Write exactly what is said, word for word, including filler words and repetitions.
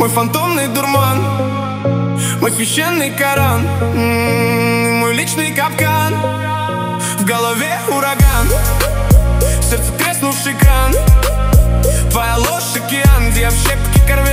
мой фантомный дурман, мой священный Коран, м-м, мой личный капкан. В голове ураган, в сердце треснувший кран. Твоя ложь океан, где я в щепки кормил